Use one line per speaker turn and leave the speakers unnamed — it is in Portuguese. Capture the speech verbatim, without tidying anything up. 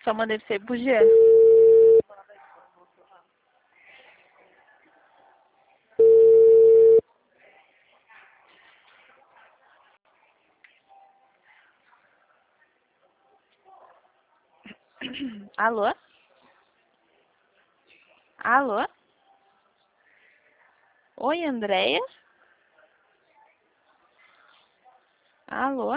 Só mandei pra você pro Jean. Alô? Alô? Oi, Andréia? Alô?